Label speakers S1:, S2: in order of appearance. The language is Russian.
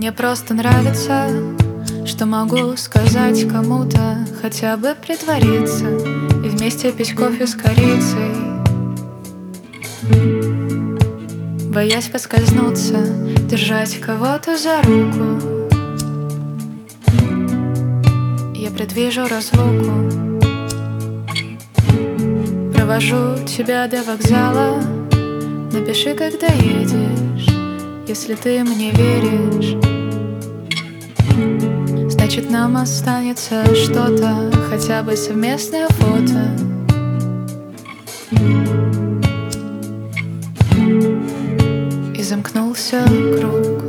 S1: Мне просто нравится, что могу сказать кому-то, хотя бы притвориться и вместе пить кофе с корицей, боясь поскользнуться, держать кого-то за руку. Я предвижу разлуку, провожу тебя до вокзала. Напиши, когда едешь, если ты мне веришь. Значит, нам останется что-то, хотя бы совместное фото. И замкнулся круг.